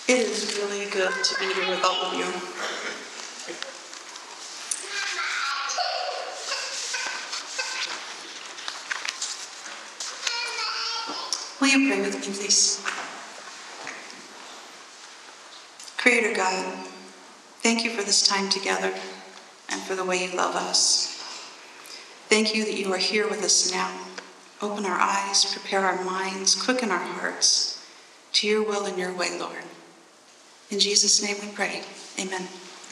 It is really good to be here with all of you. Will you pray with me, please? Creator God, thank you for this time together and for the way you love us. Thank you that you are here with us now. Open our eyes, prepare our minds, quicken our hearts to your will and your way, Lord. In Jesus' name we pray. Amen.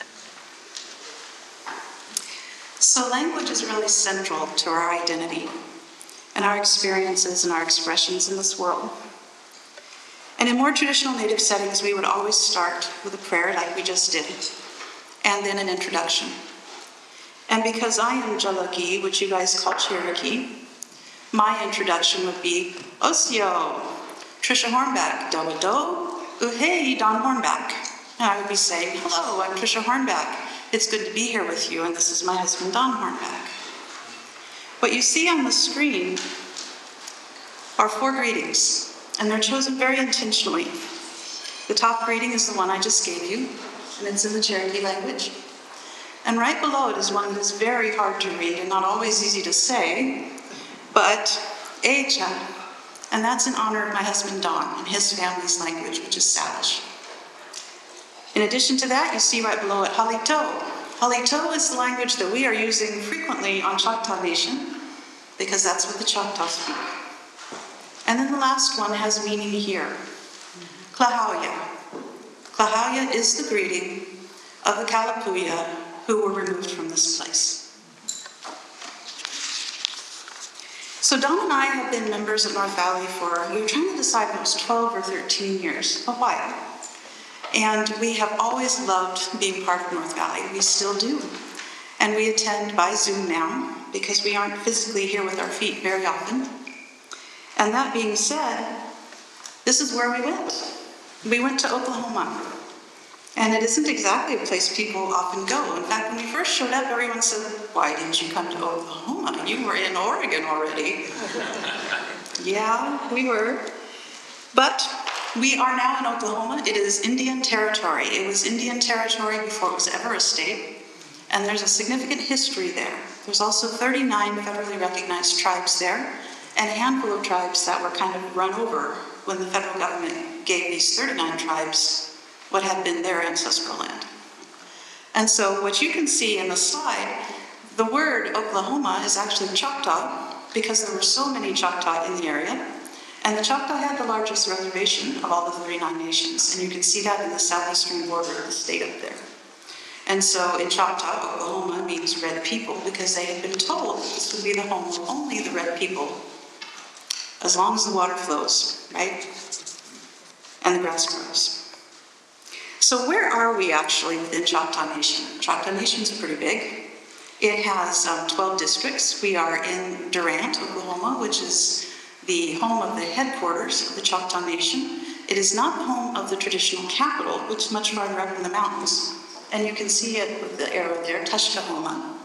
So language is really central to our identity and our experiences and our expressions in this world. And in more traditional Native settings, we would always start with a prayer like we just did, and then an introduction. And because I am Jalaki, which you guys call Cherokee, my introduction would be Osio, Trisha Hornback, Dodo, Uhei, Don Hornback. And I would be saying, hello, I'm Trisha Hornback. It's good to be here with you, and this is my husband, Don Hornback. What you see on the screen are 4 greetings, and they're chosen very intentionally. The top greeting is the one I just gave you, and it's in the Cherokee language. And right below it is one that is very hard to read and not always easy to say, but Echa, and that's in honor of my husband Don and his family's language, which is Salish. In addition to that, you see right below it Halito. Halito is the language that we are using frequently on Choctaw Nation, because that's what the Choctaw speak. And then the last one has meaning here. Klahauya. Klahauya is the greeting of the Kalapuya who were removed from this place. So Don and I have been members at North Valley we were trying to decide if it was 12 or 13 years, a while. And we have always loved being part of North Valley. We still do. And we attend by Zoom now because we aren't physically here with our feet very often. And that being said, this is where we went. We went to Oklahoma. And it isn't exactly a place people often go. In fact, when we first showed up, everyone said, why didn't you come to Oklahoma? You were in Oregon already. Yeah, we were. But we are now in Oklahoma. It is Indian territory. It was Indian territory before it was ever a state. And there's a significant history there. There's also 39 federally recognized tribes there, and a handful of tribes that were kind of run over when the federal government gave these 39 tribes what had been their ancestral land. And so what you can see in the slide, the word Oklahoma is actually Choctaw, because there were so many Choctaw in the area. And the Choctaw had the largest reservation of all the 39 nations. And you can see that in the southeastern border of the state up there. And so in Choctaw, Oklahoma means red people, because they had been told this would be the home of only the red people, as long as the water flows, right? And the grass grows. So where are we actually within Choctaw Nation? Choctaw Nation's pretty big. It has 12 districts. We are in Durant, Oklahoma, which is the home of the headquarters of the Choctaw Nation. It is not the home of the traditional capital, which is much farther up in the mountains. And you can see it with the arrow there, Tushkahoma.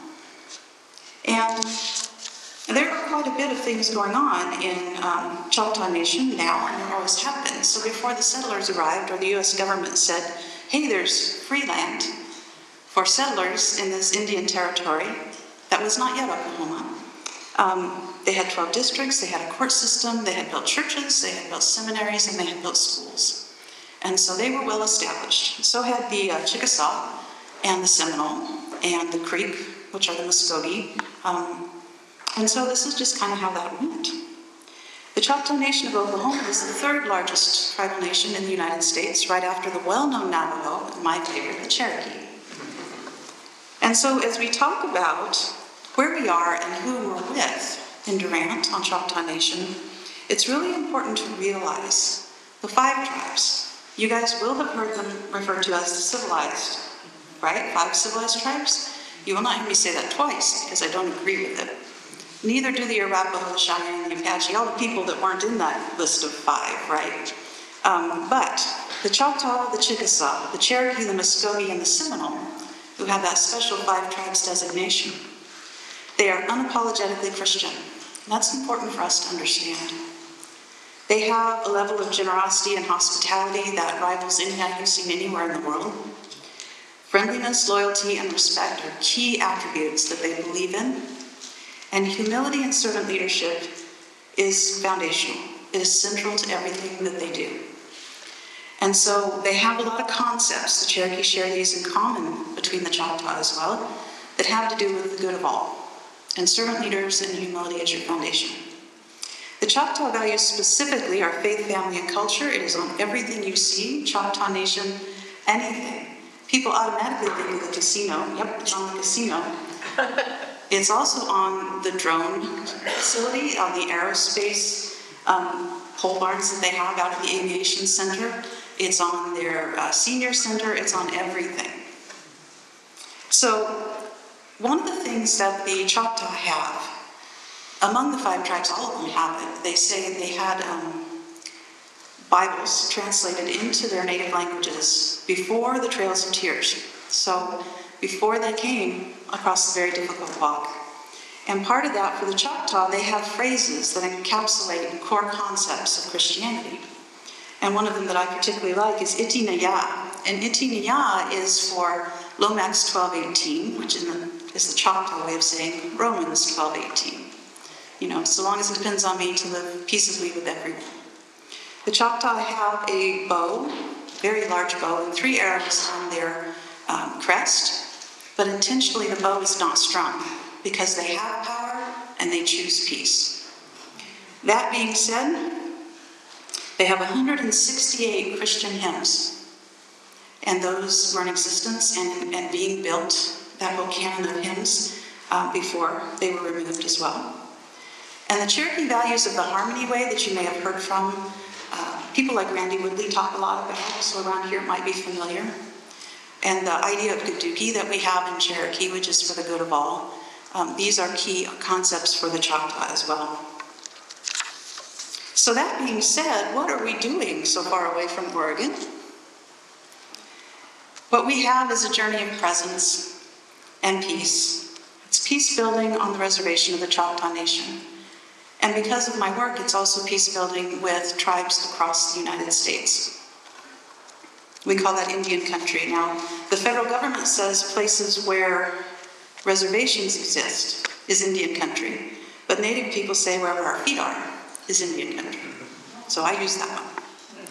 And there are quite a bit of things going on in Choctaw Nation now, and there always have been. So before the settlers arrived, or the U.S. government said, hey, there's free land for settlers in this Indian territory that was not yet Oklahoma. They had 12 districts, they had a court system, they had built churches, they had built seminaries, and they had built schools. And so they were well established. So had the Chickasaw and the Seminole and the Creek, which are the Muskogee. And so this is just kind of how that went. The Choctaw Nation of Oklahoma is the 3rd largest tribal nation in the United States, right after the well-known Navajo, and my favorite, the Cherokee. And so as we talk about where we are and who we're with in Durant on Choctaw Nation, it's really important to realize the 5 tribes. You guys will have heard them referred to as the civilized, right? 5 civilized tribes. You will not hear me say that twice, because I don't agree with it. Neither do the Arapaho, the Cheyenne, the Apache, all the people that weren't in that list of 5, right? But the Choctaw, the Chickasaw, the Cherokee, the Muskogee, and the Seminole, who have that special 5 tribes designation, they are unapologetically Christian. And that's important for us to understand. They have a level of generosity and hospitality that rivals any I've seen anywhere in the world. Friendliness, loyalty, and respect are key attributes that they believe in. And humility and servant leadership is foundational. It is central to everything that they do. And so they have a lot of concepts, the Cherokee share these in common between the Choctaw as well, that have to do with the good of all. And servant leaders and humility is your foundation. The Choctaw values specifically are faith, family, and culture. It is on everything you see, Choctaw Nation, anything. People automatically think of the casino. Yep, it's on the casino. It's also on the drone facility, on the aerospace pole barns that they have out at the aviation center. It's on their senior center. It's on everything. So one of the things that the Choctaw have, among the 5 tribes, all of them have it. They say they had Bibles translated into their native languages before the Trails of Tears. So before they came across the very difficult walk. And part of that, for the Choctaw, they have phrases that encapsulate core concepts of Christianity. And one of them that I particularly like is Iti Naya. And Iti Naya is for Lomax 12:18, which is the Choctaw way of saying Romans 12:18. You know, so long as it depends on me to live peaceably with everyone. The Choctaw have a bow, very large bow, and 3 arrows on their crest. But intentionally, the bow is not strung because they have power and they choose peace. That being said, they have 168 Christian hymns, and those were in existence and being built, that whole canon of hymns, before they were removed as well. And the Cherokee values of the harmony way that you may have heard from people like Randy Woodley talk a lot about, so around here it might be familiar. And the idea of Gadugi that we have in Cherokee, which is for the good of all, these are key concepts for the Choctaw as well. So that being said, what are we doing so far away from Oregon? What we have is a journey of presence and peace. It's peace building on the reservation of the Choctaw Nation. And because of my work, it's also peace building with tribes across the United States. We call that Indian country. Now, the federal government says places where reservations exist is Indian country, but Native people say wherever our feet are is Indian country. So I use that one.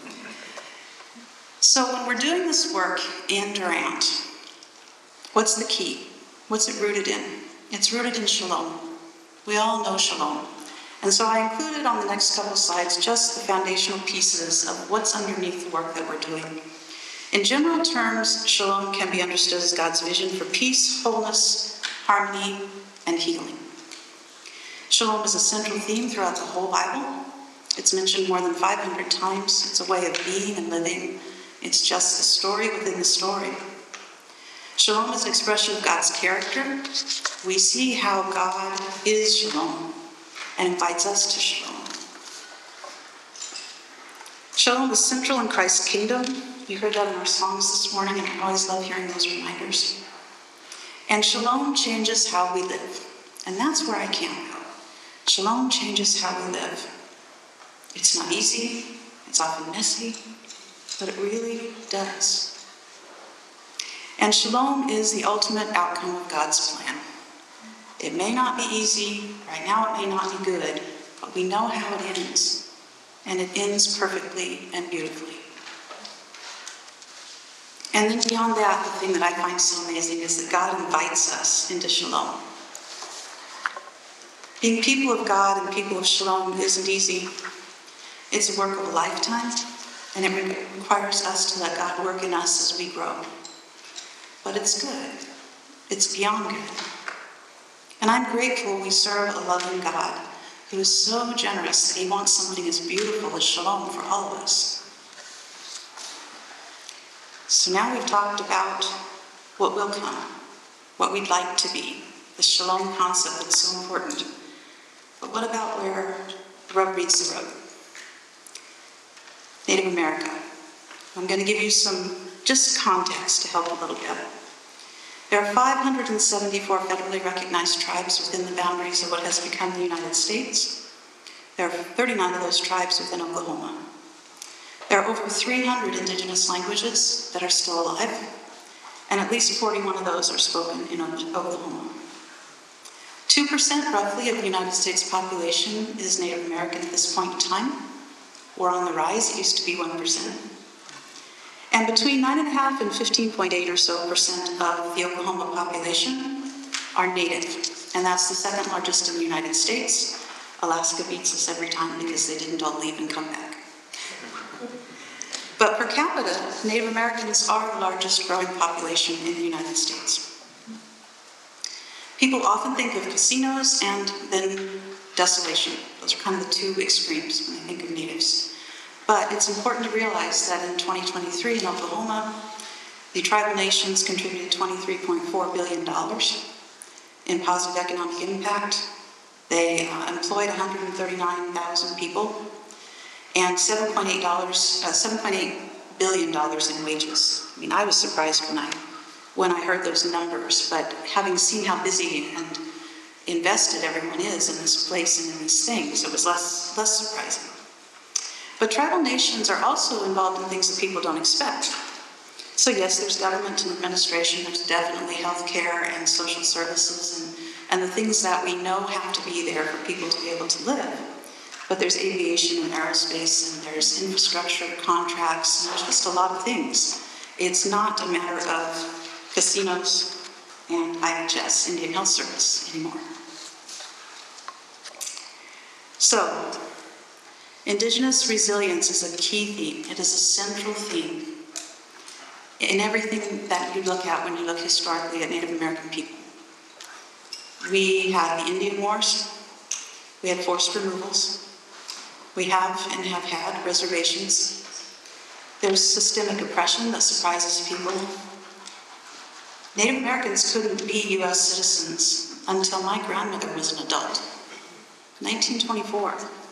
So when we're doing this work in Durant, what's the key? What's it rooted in? It's rooted in shalom. We all know shalom. And so I included on the next couple slides just the foundational pieces of what's underneath the work that we're doing. In general terms, shalom can be understood as God's vision for peace, wholeness, harmony, and healing. Shalom is a central theme throughout the whole Bible. It's mentioned more than 500 times. It's a way of being and living. It's just a story within the story. Shalom is an expression of God's character. We see how God is shalom and invites us to shalom. Shalom is central in Christ's kingdom. You heard that in our songs this morning, and I always love hearing those reminders. And shalom changes how we live. And that's where I can go. Shalom changes how we live. It's not easy, it's often messy, but it really does. And shalom is the ultimate outcome of God's plan. It may not be easy, right now it may not be good, but we know how it ends. And it ends perfectly and beautifully. And then beyond that, the thing that I find so amazing is that God invites us into shalom. Being people of God and people of shalom isn't easy. It's a work of a lifetime, and it requires us to let God work in us as we grow. But it's good. It's beyond good. And I'm grateful we serve a loving God who is so generous that he wants something as beautiful as shalom for all of us. So now we've talked about what will come, what we'd like to be, the shalom concept that's so important. But what about where the rubber meets the road? Native America. I'm going to give you some just context to help a little bit. There are 574 federally recognized tribes within the boundaries of what has become the United States. There are 39 of those tribes within Oklahoma. There are over 300 indigenous languages that are still alive, and at least 41 of those are spoken in Oklahoma. 2% roughly of the United States population is Native American at this point in time. We're on the rise. It used to be 1%. And between 9.5 and 15.8 or so percent of the Oklahoma population are Native, and that's the second largest in the United States. Alaska beats us every time because they didn't all leave and come back. But per capita, Native Americans are the largest growing population in the United States. People often think of casinos and then desolation. Those are kind of the two extremes when they think of natives. But it's important to realize that in 2023 in Oklahoma, the tribal nations contributed $23.4 billion in positive economic impact. They employed 139,000 people and $7.8 billion in wages. I mean, I was surprised when I heard those numbers, but having seen how busy and invested everyone is in this place and in these things, it was less surprising. But tribal nations are also involved in things that people don't expect. So yes, there's government and administration, there's definitely healthcare and social services and the things that we know have to be there for people to be able to live. But there's aviation and aerospace, and there's infrastructure, contracts, and there's just a lot of things. It's not a matter of casinos and IHS, Indian Health Service, anymore. So, Indigenous resilience is a key theme. It is a central theme in everything that you look at when you look historically at Native American people. We had the Indian Wars. We had forced removals. We have and have had reservations. There's systemic oppression that surprises people. Native Americans couldn't be U.S. citizens until my grandmother was an adult, 1924.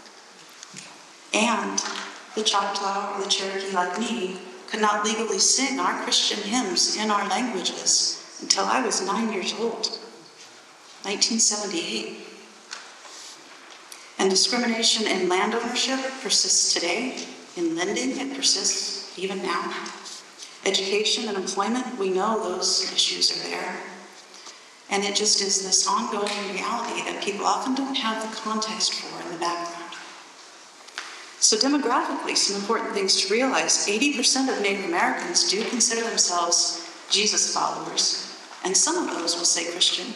And the Choctaw or the Cherokee, like me, could not legally sing our Christian hymns in our languages until I was 9 years old, 1978. And discrimination in land ownership persists today. In lending, it persists even now. Education and employment, we know those issues are there. And it just is this ongoing reality that people often don't have the context for in the background. So demographically, some important things to realize. 80% of Native Americans do consider themselves Jesus followers, and some of those will say Christian.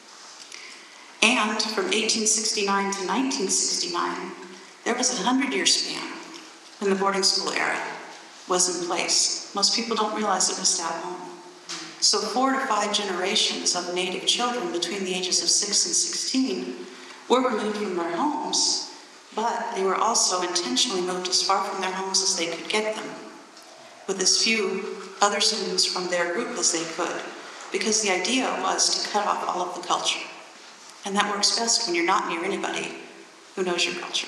And from 1869 to 1969, there was a 100-year span when the boarding school era was in place. Most people don't realize it was that long. So 4 to 5 generations of Native children between the ages of 6 and 16 were removed from their homes, but they were also intentionally moved as far from their homes as they could get them, with as few other students from their group as they could, because the idea was to cut off all of the culture. And that works best when you're not near anybody who knows your culture.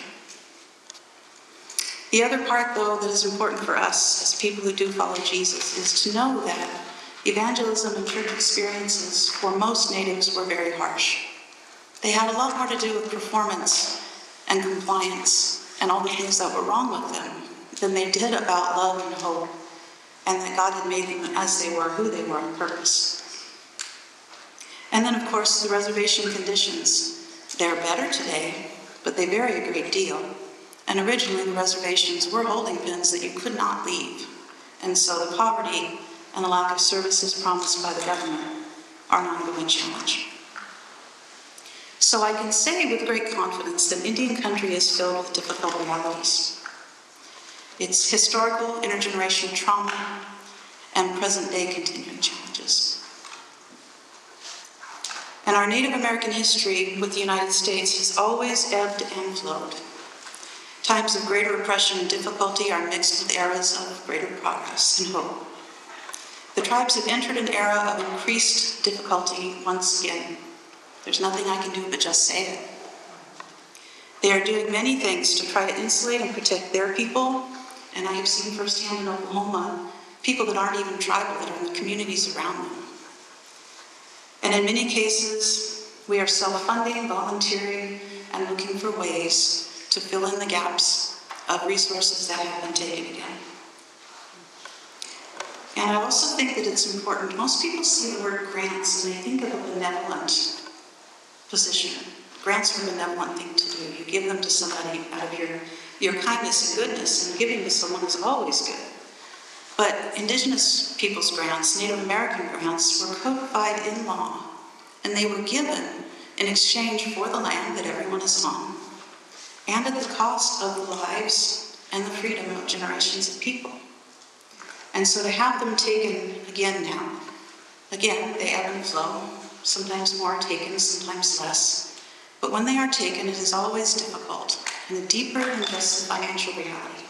The other part, though, that is important for us as people who do follow Jesus is to know that evangelism and church experiences for most natives were very harsh. They had a lot more to do with performance and compliance and all the things that were wrong with them than they did about love and hope, and that God had made them as they were, who they were on purpose. And then, of course, the reservation conditions. They're better today, but they vary a great deal. And originally, the reservations were holding pens that you could not leave. And so the poverty and the lack of services promised by the government are an ongoing challenge. So I can say with great confidence that Indian country is filled with difficult realities. It's historical, intergenerational trauma, and present-day continuing challenges. And our Native American history with the United States has always ebbed and flowed. Times of greater oppression and difficulty are mixed with eras of greater progress and hope. The tribes have entered an era of increased difficulty once again. There's nothing I can do but just say it. They are doing many things to try to insulate and protect their people, and I have seen firsthand in Oklahoma people that aren't even tribal, that are in the communities around them. And in many cases, we are self-funding, volunteering, and looking for ways to fill in the gaps of resources that have been taken again. And I also think that it's important. Most people see the word grants and they think of a benevolent position. Grants are a benevolent thing to do. You give them to somebody out of your kindness and goodness, and giving to someone is always good. But Indigenous peoples' grants, Native American grants, were codified in law, and they were given in exchange for the land that everyone is on, and at the cost of the lives and the freedom of generations of people. And so to have them taken again now, again, they ebb and flow. Sometimes more are taken, sometimes less. But when they are taken, it is always difficult and deeper than just the financial reality.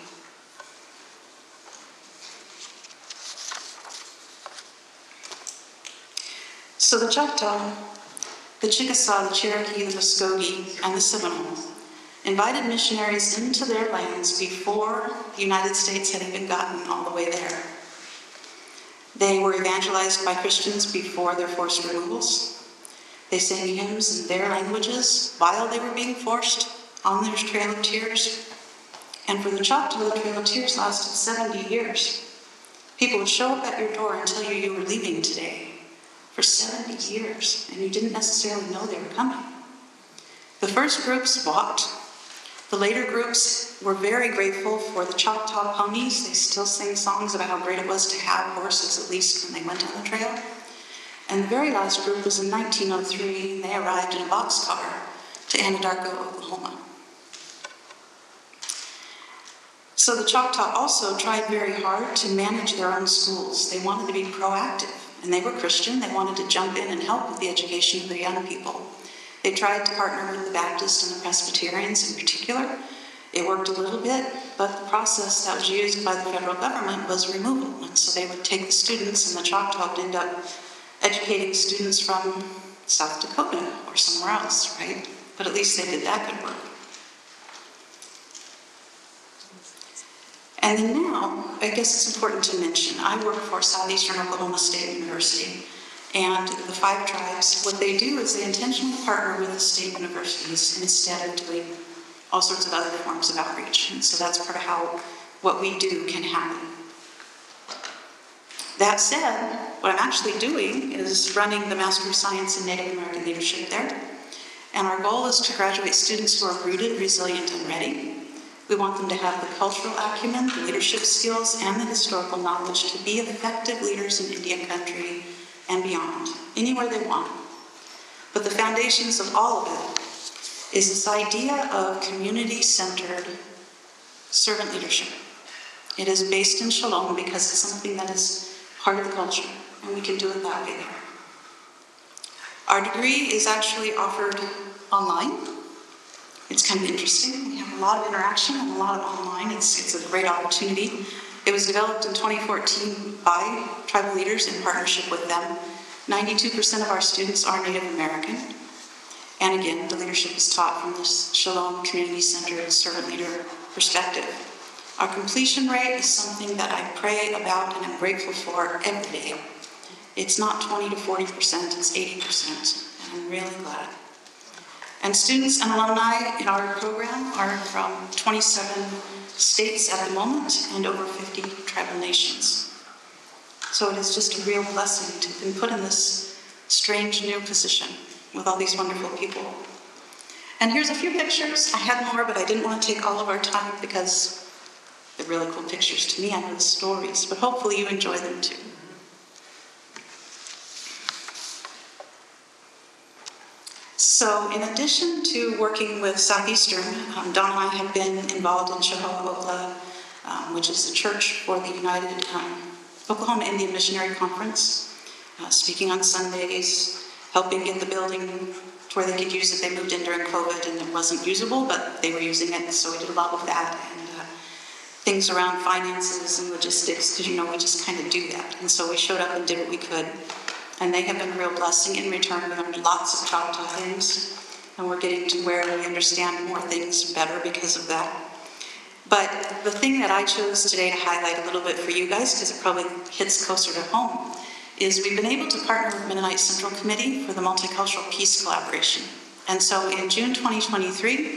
So the Choctaw, the Chickasaw, the Cherokee, the Muskogee, and the Seminole invited missionaries into their lands before the United States had even gotten all the way there. They were evangelized by Christians before their forced removals. They sang hymns in their languages while they were being forced on their Trail of Tears. And for the Choctaw, the Trail of Tears lasted 70 years. People would show up at your door and tell you you were leaving today for 70 years, and you didn't necessarily know they were coming. The first groups walked. The later groups were very grateful for the Choctaw ponies. They still sing songs about how great it was to have horses, at least when they went on the trail. And the very last group was in 1903, and they arrived in a boxcar to Anadarko, Oklahoma. So the Choctaw also tried very hard to manage their own schools. They wanted to be proactive, and they were Christian. They wanted to jump in and help with the education of their young people. They tried to partner with the Baptists and the Presbyterians in particular. It worked a little bit, but the process that was used by the federal government was removal. And so they would take the students, and the Choctaw would end up educating students from South Dakota or somewhere else, right? But at least they did that good work. And then now, I guess it's important to mention, I work for Southeastern Oklahoma State University. And the 5 tribes, what they do is they intentionally partner with the state universities instead of doing all sorts of other forms of outreach. And so that's part of how what we do can happen. That said, what I'm actually doing is running the Master of Science in Native American Leadership there. And our goal is to graduate students who are rooted, resilient, and ready. We want them to have the cultural acumen, the leadership skills, and the historical knowledge to be effective leaders in Indian country and beyond, anywhere they want. But the foundations of all of it is this idea of community-centered servant leadership. It is based in Shalom because it's something that is part of the culture, and we can do it that way there. Our degree is actually offered online. It's kind of interesting. We have a lot of interaction and a lot of online. It's a great opportunity. It was developed in 2014 by tribal leaders in partnership with them. 92% of our students are Native American. And again, the leadership is taught from this Shalom community-centered servant leader perspective. Our completion rate is something that I pray about and am grateful for every day. It's not 20 to 40%, it's 80%, and I'm really glad. And students and alumni in our program are from 27 states at the moment and over 50 tribal nations. So it is just a real blessing to have been put in this strange new position with all these wonderful people. And here's a few pictures. I had more, but I didn't want to take all of our time because they're really cool pictures to me. I know the stories, but hopefully you enjoy them too. So in addition to working with Southeastern, Don and I have been involved in Chehawa, which is a church for the United Oklahoma Indian Missionary Conference, speaking on Sundays, helping get the building to where they could use it. They moved in during COVID and it wasn't usable, but they were using it, so we did a lot with that. And things around finances and logistics, because we just kind of do that. And so we showed up and did what we could. And they have been a real blessing in return. We learned lots of Choctaw things, and we're getting to where we understand more things better because of that. But the thing that I chose today to highlight a little bit for you guys, because it probably hits closer to home, is we've been able to partner with Mennonite Central Committee for the Multicultural Peace Collaboration. And so in June 2023,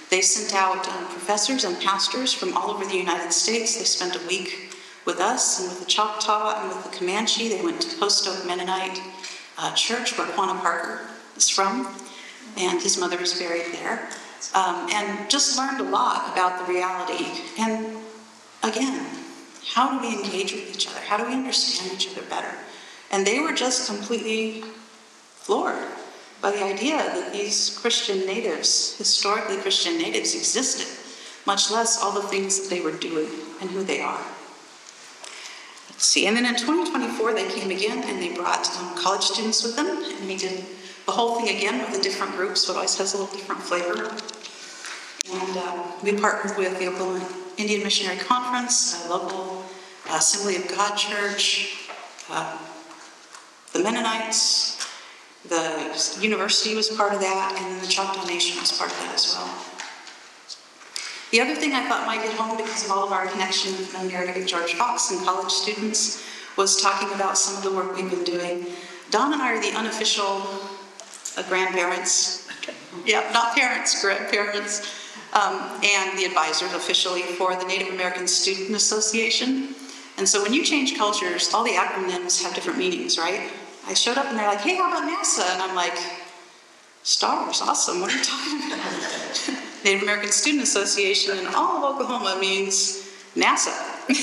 They sent out professors and pastors from all over the United States. They spent a week with us and with the Choctaw and with the Comanche. They went to Post Oak Mennonite Church, where Quanah Parker is from, and his mother is buried there, and just learned a lot about the reality. And again, how do we engage with each other? How do we understand each other better? And they were just completely floored by the idea that these Christian natives, historically Christian natives, existed, much less all the things that they were doing and who they are. Let's see, and then in 2024 they came again and they brought college students with them, and we did the whole thing again with a different group, so it always has a little different flavor. And we partnered with the Oklahoma Indian Missionary Conference, a local Assembly of God church, the Mennonites, the university was part of that, and then the Choctaw Nation was part of that as well. The other thing I thought might hit home, because of all of our connection with America George Fox and college students, was talking about some of the work we've been doing. Don and I are the unofficial grandparents, yeah, not parents, grandparents, and the advisors officially for the Native American Student Association. And so when you change cultures, all the acronyms have different meanings, right? I showed up and they're like, hey, how about NASA? And I'm like, stars, awesome, what are you talking about? Native American Student Association in all of Oklahoma means NASA.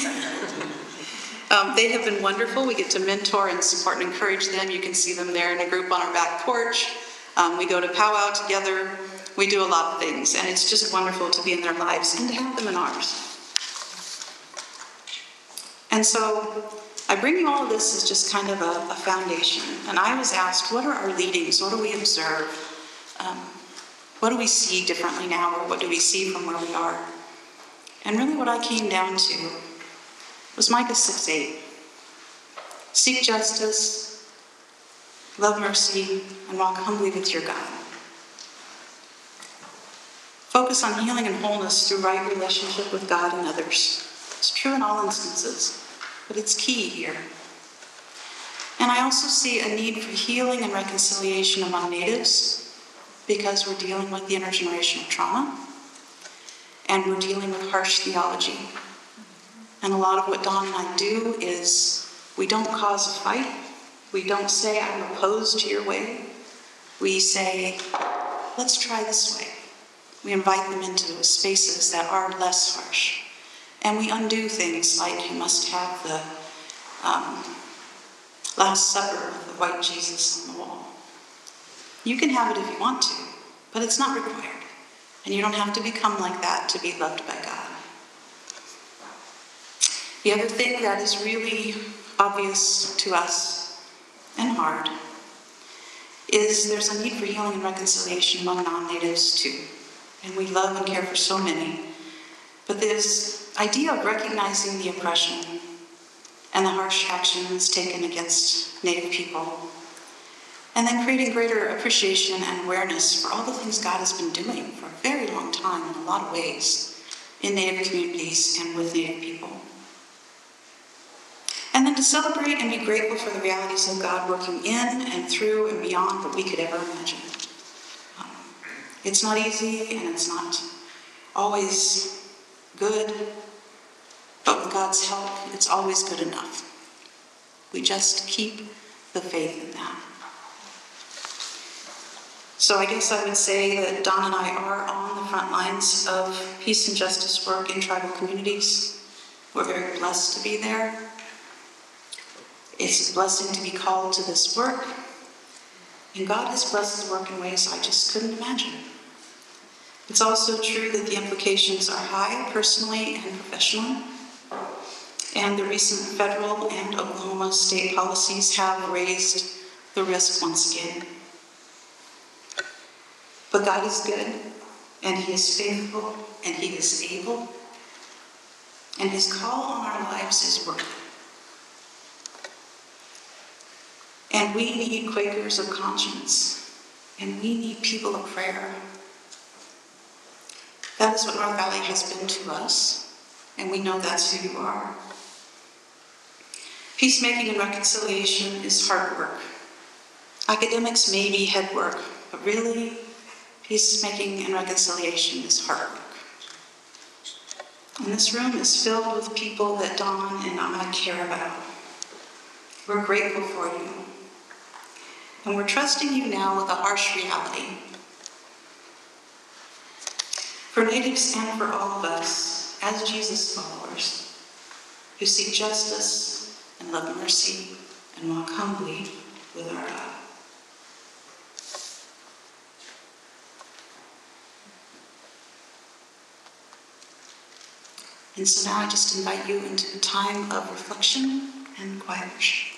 They have been wonderful. We get to mentor and support and encourage them. You can see them there in a group on our back porch. We go to powwow together. We do a lot of things, and it's just wonderful to be in their lives and to have them in ours. And so I bring you all of this as just kind of a foundation. And I was asked, what are our leadings? What do we observe? What do we see differently now, or what do we see from where we are? And really what I came down to was Micah 6:8. Seek justice, love mercy, and walk humbly with your God. Focus on healing and wholeness through right relationship with God and others. It's true in all instances, but it's key here. And I also see a need for healing and reconciliation among natives, because we're dealing with the intergenerational trauma, and we're dealing with harsh theology. And a lot of what Don and I do is we don't cause a fight. We don't say, I'm opposed to your way. We say, let's try this way. We invite them into those spaces that are less harsh. And we undo things like you must have the Last Supper with the white Jesus on the wall. You can have it if you want to, but it's not required. And you don't have to become like that to be loved by God. The other thing that is really obvious to us and hard is there's a need for healing and reconciliation among non-natives too. And we love and care for so many. But this idea of recognizing the oppression and the harsh actions taken against Native people, and then creating greater appreciation and awareness for all the things God has been doing for a very long time in a lot of ways in Native communities and with Native people. And then to celebrate and be grateful for the realities of God working in and through and beyond what we could ever imagine. It's not easy and it's not always good, but with God's help, it's always good enough. We just keep the faith in that. So I guess I would say that Don and I are on the front lines of peace and justice work in tribal communities. We're very blessed to be there. It's a blessing to be called to this work. And God has blessed the work in ways I just couldn't imagine. It's also true that the implications are high, personally and professionally. And the recent federal and Oklahoma state policies have raised the risk once again. But God is good, and He is faithful, and He is able, and His call on our lives is worthy. And we need Quakers of conscience, and we need people of prayer. That is what North Valley has been to us, and we know that's who you are. Peacemaking and reconciliation is hard work. Academics may be head work, but really, Peacemaking and reconciliation is hard work. And this room is filled with people that Dawn and I care about. We're grateful for you. And we're trusting you now with a harsh reality. For natives and for all of us, as Jesus followers, who seek justice and love mercy and walk humbly with our God. And so now I just invite you into a time of reflection and quiet worship.